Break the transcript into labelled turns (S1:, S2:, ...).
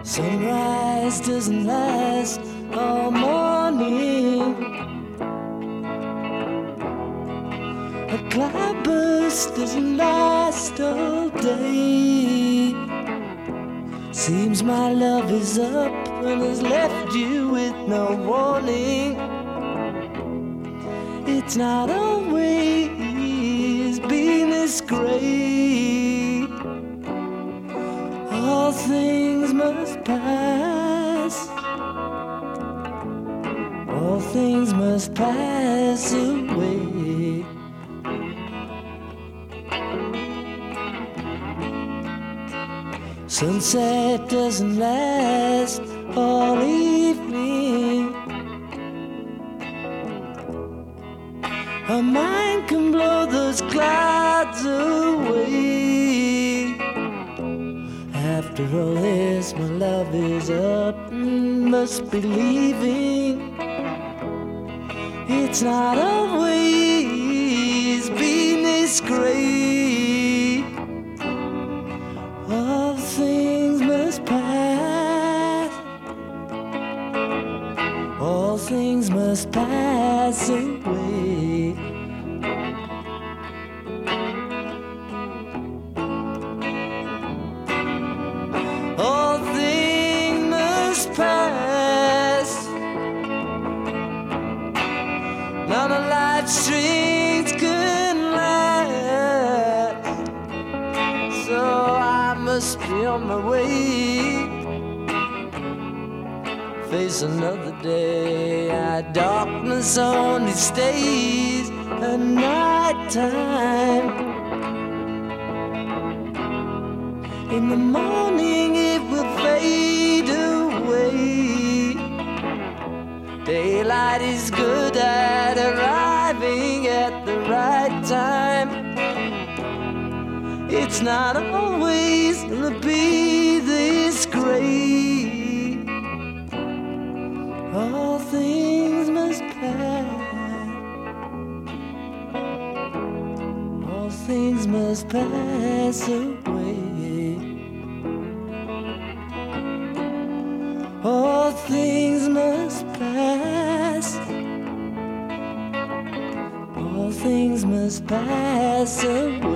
S1: Sunrise doesn't last all morning. A cloudburst doesn't last all day. Seems my love is up and has left you with no warning. It's not always been this great. All things must pass. All things must pass away. Sunset doesn't last all evening. Our mind can blow those clouds away. After all this, my love is up and must be leaving. It's not always been this great. All things must pass. All things must pass away. All things must pass. None of life's strings can last. So I must be on my way. Face another day. Darkness only stays at night time. In the morning it will fade away. Daylight is good at arriving at the right time. It's not always gonna be this great. All things must pass. All things must pass away. All things must pass. All things must pass away.